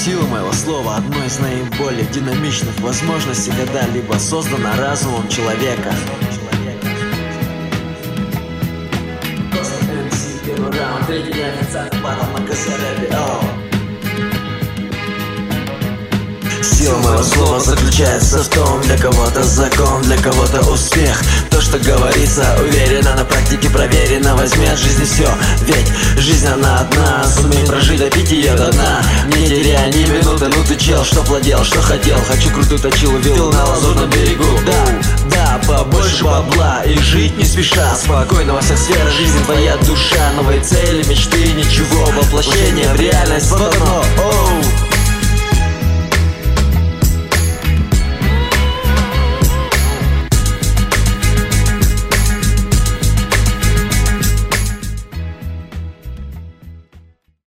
Сила моего слова — одно из наиболее динамичных возможностей, когда-либо создана разумом человека. Первый раунд, третий официальный батл на КС-рэпе. Сила моего слова заключается в том: для кого-то закон, для кого-то успех. То, что говорится, уверенно, на практике проверено. Возьми от жизни все, ведь жизнь она одна. Сумей прожить, допить ее до дна, не теряя ни минуты. Ну ты чел, что владел, что хотел. Хочу крутую точилу виллу на лазурном берегу. Да, побольше бабла и жить не спеша. Спокойно во всех сферах жизни твоя душа. Новые цели, мечты, ничего, воплощение в реальность. Вот оно,